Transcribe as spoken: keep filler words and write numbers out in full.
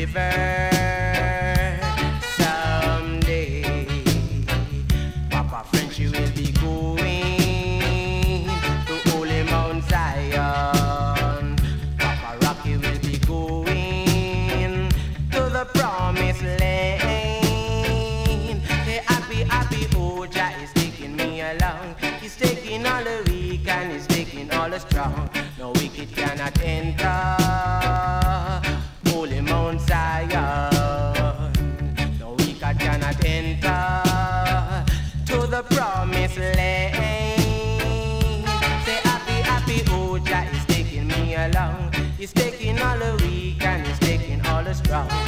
river. Someday, Papa French will be going to Holy Mount Zion. Papa Rocky will be going to the promised land. Hey, happy, happy Oja is taking me along. He's taking all the weak and he's taking all the strong. No wicked cannot enter Holy Mount Zion. No wicked cannot enter to the promised land. Say happy, happy Oja is taking me along. He's taking all the weak and he's taking all the strong.